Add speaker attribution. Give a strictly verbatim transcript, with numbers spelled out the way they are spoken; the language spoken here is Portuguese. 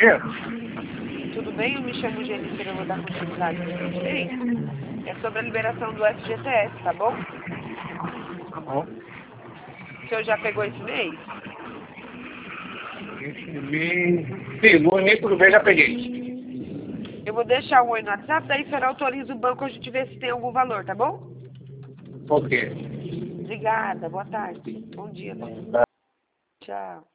Speaker 1: dia.
Speaker 2: Tudo bem? Eu me chamo Jennifer, eu vou dar continuidade no que fez. É sobre a liberação do F G T S, tá bom?
Speaker 1: Tá bom.
Speaker 2: O senhor já pegou esse mês?
Speaker 1: Esse mês... Sim, no e-mail tudo bem, já peguei.
Speaker 2: Eu vou deixar um oi no WhatsApp, daí o senhor autoriza o banco a gente ver se tem algum valor, tá bom?
Speaker 1: Ok.
Speaker 2: Obrigada, boa tarde. Bom dia, né? Tchau.